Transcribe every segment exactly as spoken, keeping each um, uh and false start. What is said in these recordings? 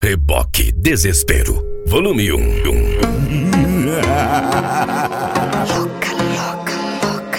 Reboque Desespero, volume um. Louca, louca, louca.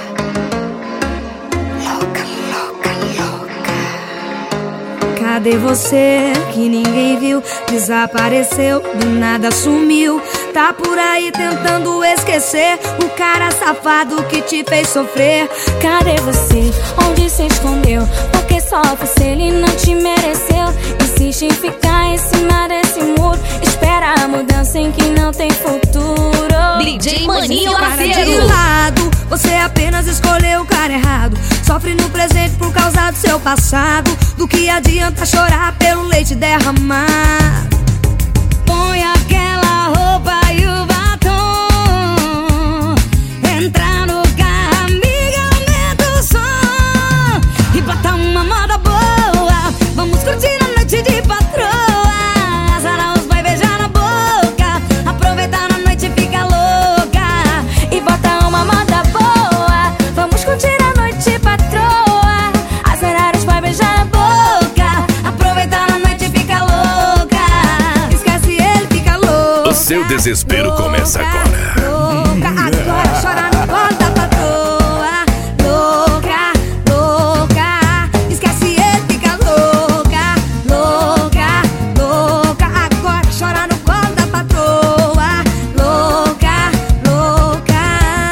Louca, louca, louca. Cadê você que ninguém viu? Desapareceu, do nada sumiu. Tá por aí tentando esquecer o cara safado que te fez sofrer. Cadê você? Onde se escondeu? Porque sofre se ele não te mereceu. Insiste em ficar em cima desse muro. Espera a mudança em que não tem futuro. D J Maninho Parceiro de lado, você apenas escolheu o cara errado. Sofre no presente por causa do seu passado. Do que adianta chorar pelo leite derramar? Põe aquela roupa e o batom. Entra no carro, amiga, aumenta o som. E bota uma moda boa. Vamos curtir a noite de patroa. Azar os vai beijar na boca. Aproveitar a noite e fica louca. E bota uma moda boa. Vamos curtir a noite, patroa. Azar os vai beijar na boca. Aproveitar a noite e fica louca. Esquece ele, fica louca. O seu desespero Louca, começa agora. Louca, agora chora no colo da patroa. Louca, louca. Esquece ele, fica louca. Louca, louca. Agora chora no colo da patroa. Louca, louca.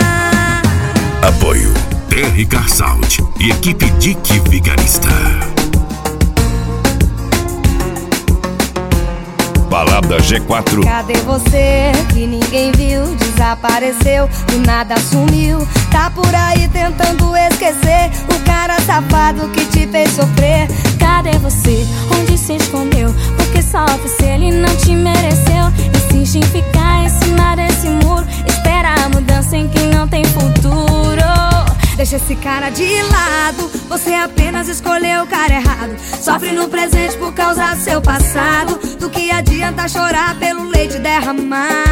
Apoio R K Sound e equipe Dick Vigarista. Balada G quatro. Cadê você que ninguém viu? Desapareceu, do nada sumiu. Tá por aí tentando esquecer o cara safado que te fez sofrer. Cadê você? Onde se escondeu? Porque sofre se ele não te mereceu. Insiste em ficar em cima desse muro. Espera a mudança em que não tem futuro. Deixa esse cara de lado, você apenas escolheu o cara errado. Sofre no presente por causa do seu passado. Do que adianta chorar pelo leite derramar?